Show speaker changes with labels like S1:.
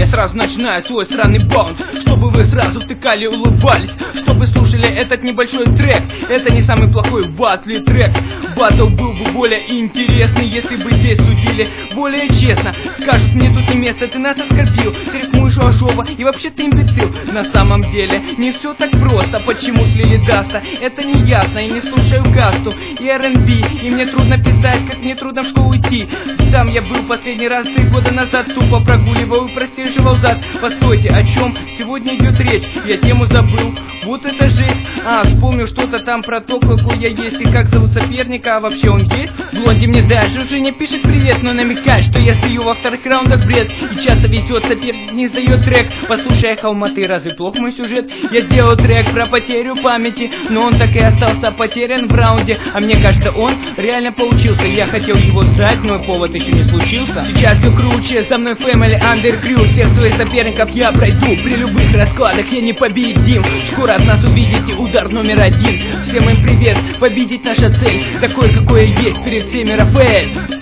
S1: Я сразу начинаю свой странный баунс, чтобы вы сразу втыкали и улыбались, чтобы слушали этот небольшой трек. Это не самый плохой батл трек. Батл был бы более интересный, если бы здесь судили более честно. Скажут, мне тут не место, ты нас оскорбил, ты рифмуешь у Ашова и вообще ты имбецил. На самом деле не все так просто. Почему слили Даста? Это не ясно. Я не слушаю касту и R&B, и мне трудно писать, как мне трудно в школу идти. Там я был последний раз 3 года назад, тупо прогуливал и простерживал зад. Постойте, о чем сегодня идет речь? Я тему забыл, вот это жесть. Вспомнил что-то там про то, какой я есть и как зовут соперника, а вообще он есть? Блонди мне даже уже не пишет привет, но намекает, что я стою во вторых раундах бред. И часто везет, соперник не сдает трек. Послушай, Алматы, разве плох мой сюжет? Я сделал трек про потерю памяти, но он так и остался потерян в раунде. А мне кажется, он реально получился. Я хотел его сдать, но повод еще не случился. Сейчас все круче, за мной Family Under Crew. Всех своих соперников я пройду, при любых раскладах я непобедим. Скоро от нас увидите удар номер 1. Всем им привет, победить наша цель, такой какой есть перед всеми Рафаэль.